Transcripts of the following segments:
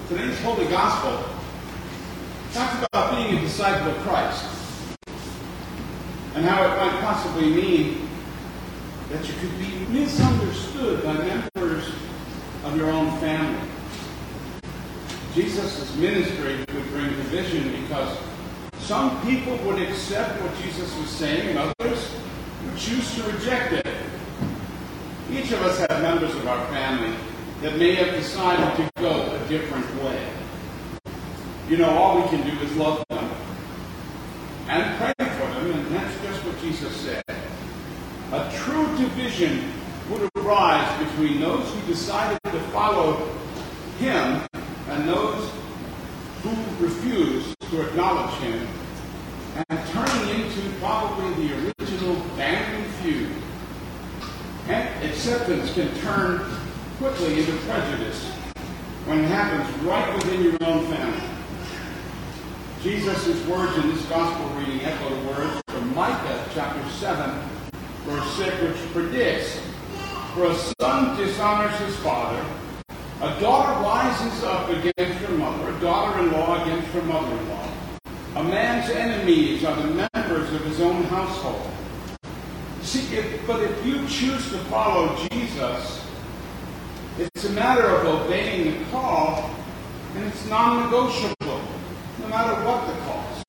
Today's Holy Gospel talks about being a disciple of Christ and how it might possibly mean that you could be misunderstood by members of your own family. Jesus' ministry would bring division because some people would accept what Jesus was saying and others would choose to reject it. Each of us have members of our family that may have decided to go a different way. You know, all we can do is love them and pray for them, and that's just what Jesus said. A true division would arise between those who decided to follow him and those who refused to acknowledge him, and turning into probably the original family feud. And acceptance can turn quickly into prejudice when it happens right within your own family. Jesus' words in this gospel reading echo the words from Micah chapter 7, verse 6, which predicts, "For a son dishonors his father, a daughter rises up against her mother, a daughter-in-law against her mother-in-law. A man's enemies are the members of his own household." See, if you choose to follow Jesus, it's a matter of obeying the call, and it's non-negotiable, no matter what the cost.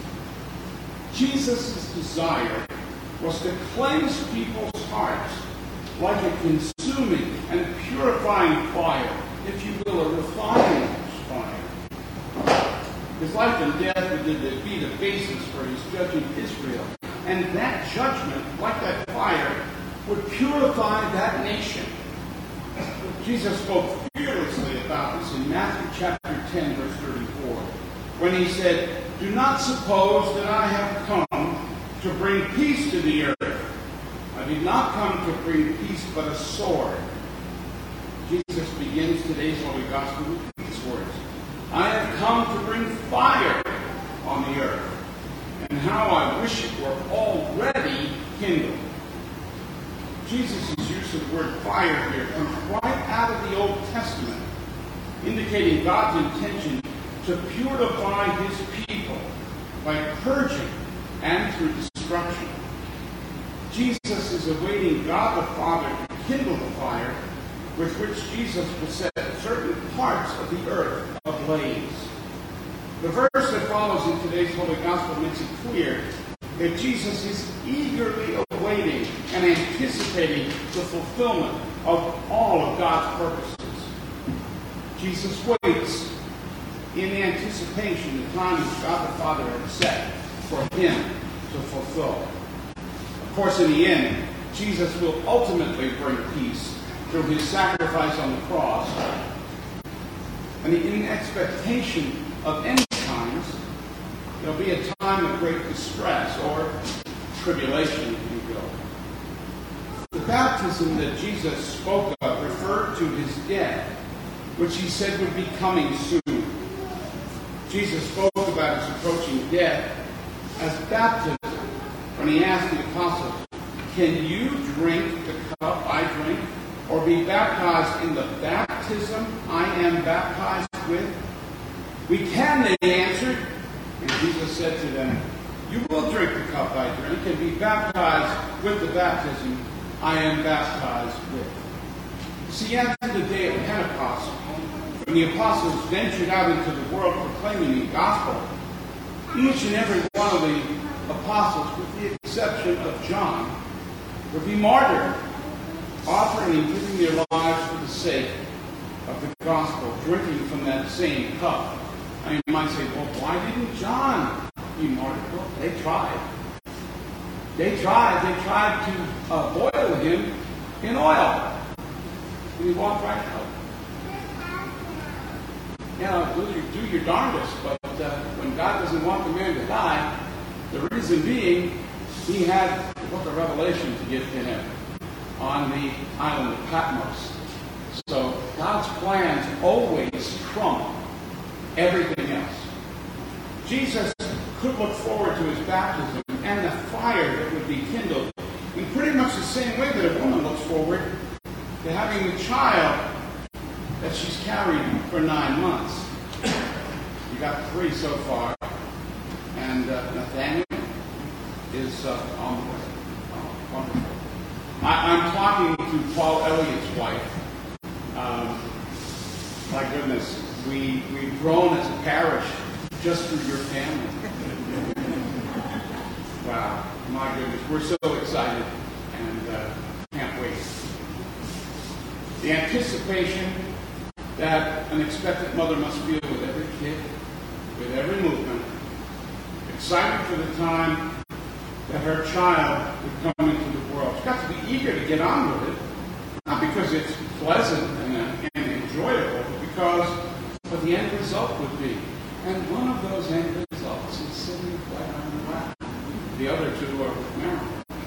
Jesus' desire was to cleanse people's hearts like a consuming and purifying fire, if you will, a refining fire. His life and death would be the basis for his judging Israel. And that judgment, like that fire, would purify that nation. Jesus spoke fearlessly about this in Matthew chapter 10, verse 34, when he said, "Do not suppose that I have come to bring peace to the earth. I did not come to bring peace, but a sword." Jesus begins today's Holy Gospel with these words, "I have come to bring fire on the earth, and how I wish it were already kindled." Jesus' use of the word fire here comes right out of the Old Testament, indicating God's intention to purify his people by purging and through destruction. Jesus is awaiting God the Father to kindle the fire with which Jesus will set certain parts of the earth ablaze. The verse that follows in today's Holy Gospel makes it clear that Jesus is eagerly awaiting and anticipating the fulfillment of all of God's purposes. Jesus waits in anticipation the time which God the Father had set for him to fulfill. Of course, in the end, Jesus will ultimately bring peace through his sacrifice on the cross. And in expectation of end times, there'll be a time of great distress or tribulation, if you will. The baptism that Jesus spoke of referred to his death, which he said would be coming soon. Jesus spoke about his approaching death as baptism when he asked the apostles, "Can you drink the cup I drink, or be baptized in the baptism I am baptized with?" "We can," they answered. And Jesus said to them, "You will drink the cup I drink and be baptized with the baptism I am baptized with." See, after the day of Pentecost, when the apostles ventured out into the world proclaiming the gospel, each and every one of the apostles, with the exception of John, would be martyred, offering and giving their lives for the sake of the gospel, drinking from that same cup. I mean, you might say, well, why didn't John be martyred? Well, they tried. They tried to boil him in oil. And he walked right out. Do your darndest, but when God doesn't want the man to die, the reason being, he had the book of Revelation to give to him on the island of Patmos. So God's plans always trump everything else. Jesus could look forward to his baptism and the fire that would be kindled in pretty much the same way that a woman looks forward to having a child that she's carried for 9 months. You got 3 so far, and Nathaniel is on the way. Oh, wonderful. I'm talking to Paul Elliott's wife. My goodness, we've grown as a parish just through your family. Wow, my goodness, we're so excited and can't wait. The anticipation that an expectant mother must feel with every kid, with every movement, excited for the time that her child would come into the world. She's got to be eager to get on with it, not because it's pleasant and enjoyable, but because what the end result would be. And one of those end results is sitting right on the lap. The other 2 are with Mary.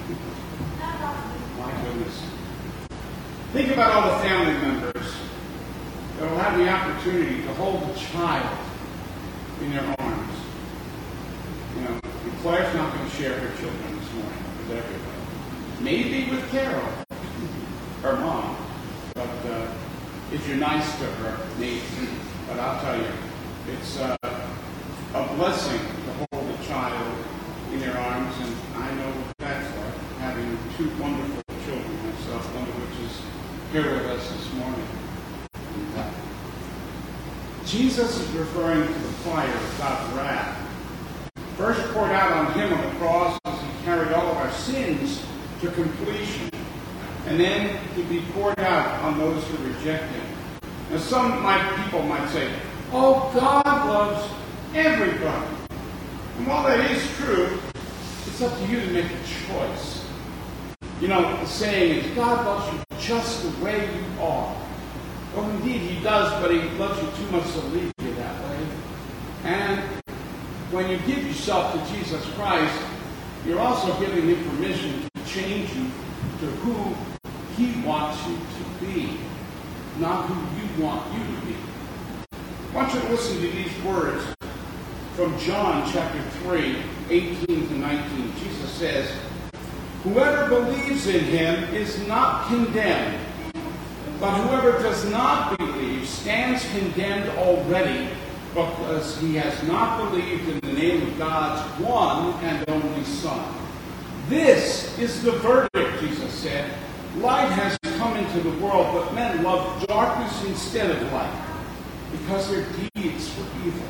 My goodness. Think about all the family members that will have the opportunity to hold a child in their arms. You know, Claire's not going to share her children this morning with everybody. Maybe with Carol, her mom. But if you're nice to her, maybe. But I'll tell you, it's a blessing to hold a child in your arms, and I know what that's like, having 2 wonderful children myself, one of which is here with us this morning. And, Jesus is referring to the fire of God's wrath, first poured out on him on the cross as he carried all of our sins to completion, and then to be poured out on those who reject him. Now some people might say, oh, God loves everybody. And while that is true, it's up to you to make a choice. You know, the saying is, God loves you just the way you are. Well, indeed, he does, but he loves you too much to leave you that way. And when you give yourself to Jesus Christ, you're also giving him permission to change you to who he wants you to be, not who you want you to be. I want you to listen to these words from John chapter 3, 18 to 19. Jesus says, whoever believes in him is not condemned, but whoever does not believe stands condemned already, because he has not believed in the name of God's one and only Son. This is the verdict, Jesus said. Light has come into the world, but men love darkness instead of light, because their deeds were evil.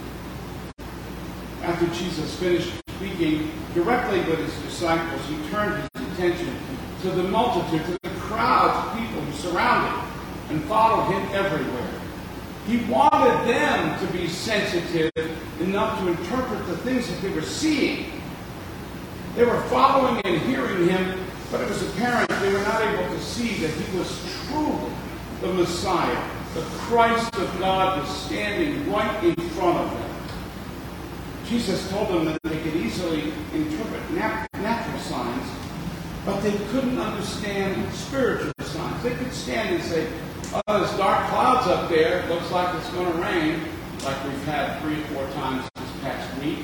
After Jesus finished speaking directly with his disciples, he turned his attention to the multitude, to the crowds of people who surrounded and followed him everywhere. He wanted them to be sensitive enough to interpret the things that they were seeing. They were following and hearing him, but it was apparent they were not able to see that he was truly the Messiah. The Christ of God was standing right in front of them. Jesus told them that they could easily interpret natural signs, but they couldn't understand spiritual signs. They could stand and say, oh, there's dark clouds up there. It looks like it's going to rain, like we've had 3 or 4 times this past week.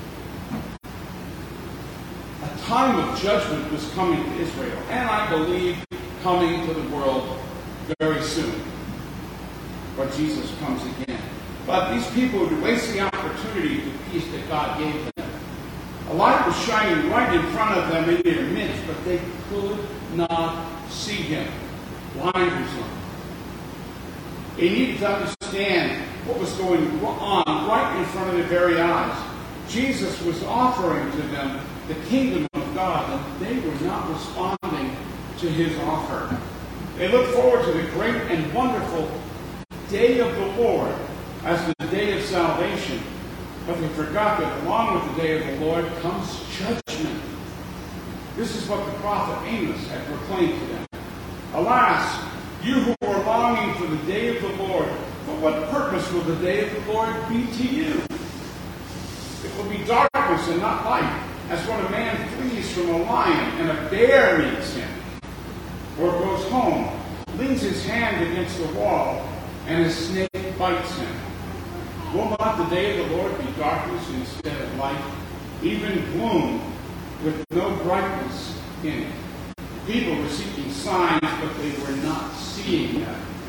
A time of judgment was coming to Israel, and I believe coming to the world very soon. But Jesus comes again. But these people would waste the opportunity to peace that God gave them. A light was shining right in front of them in their midst, but they could not see him. Blinders on. They needed to understand what was going on right in front of their very eyes. Jesus was offering to them the kingdom of God, and they were not responding to his offer. They looked forward to the great and wonderful day of the Lord as the day of salvation, but they forgot that along with the day of the Lord comes judgment. This is what the prophet Amos had proclaimed to them. Alas, you who are longing for the day of the Lord, for what purpose will the day of the Lord be to you? It will be darkness and not light, as when a man flees from a lion and a bear meets him, or goes home, leans his hand against the wall, and a snake bites him. Will not the day of the Lord be darkness instead of light, even gloom with no brightness in it? People were seeking signs, but they were not seeing them.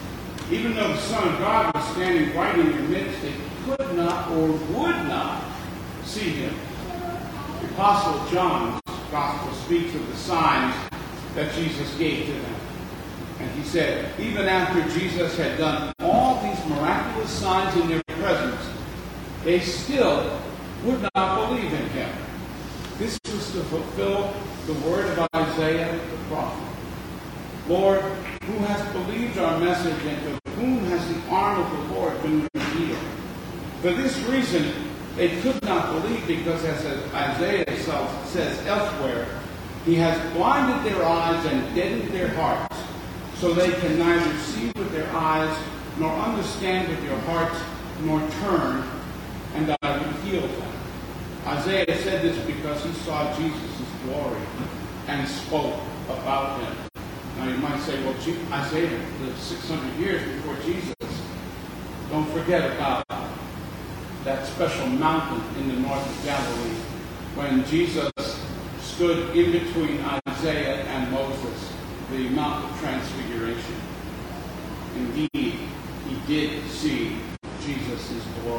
Even though the Son of God was standing right in their midst, they could not or would not see him. The Apostle John's Gospel speaks of the signs that Jesus gave to them. And he said, even after Jesus had done all these miraculous signs in their presence, they still would not believe in him. This was to fulfill the word of Isaiah the prophet. Lord, who has believed our message, and to whom has the arm of the Lord been revealed? For this reason, they could not believe, because as Isaiah says elsewhere, he has blinded their eyes and deadened their hearts, so they can neither see with their eyes, nor understand with their hearts, nor turn, and I will heal them. Isaiah said this because he saw Jesus' glory and spoke about him. Now you might say, well, Isaiah lived 600 years before Jesus. Don't forget about that special mountain in the north of Galilee when Jesus stood in between Isaiah and Moses, the Mount of Transfiguration. Indeed, he did see Jesus' glory.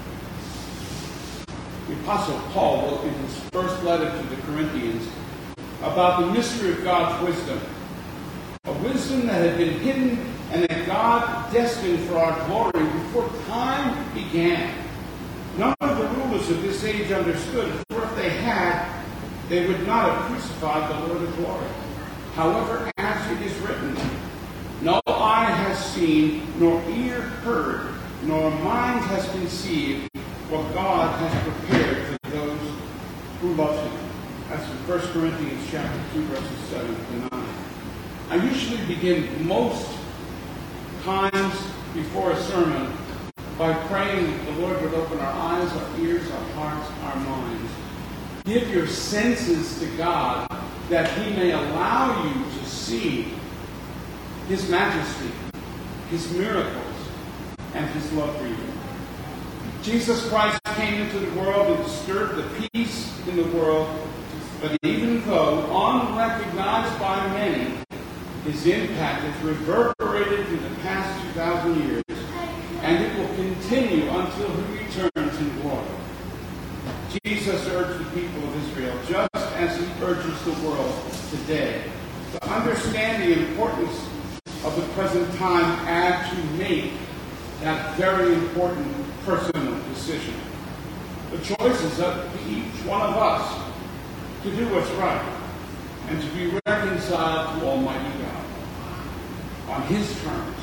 The Apostle Paul wrote in his first letter to the Corinthians about the mystery of God's wisdom, a wisdom that had been hidden and that God destined for our glory before time began. None of the rulers of this age understood, for if they had, they would not have crucified the Lord of glory. However, as it is written, no eye has seen, nor ear heard, nor mind has conceived what God has prepared for those who love him. That's in 1 Corinthians chapter 2, verses 7 to 9. I usually begin most times before a sermon by praying that the Lord would open our eyes, our ears, our hearts, our minds. Give your senses to God that he may allow you to see his majesty, his miracles, and his love for you. Jesus Christ came into the world and disturbed the peace in the world, but even though unrecognized by many, his impact has reverberated through the past 2,000 years, and it will continue until he returns in glory. Jesus urged the people of Israel, just as he urges the world today, to understand the importance of the present time and to make that very important personal decision. The choice is up to each one of us to do what's right and to be reconciled to Almighty God on his terms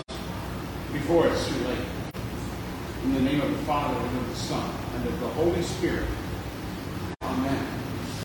before it's too late. In the name of the Father, and of the Son, and of the Holy Spirit.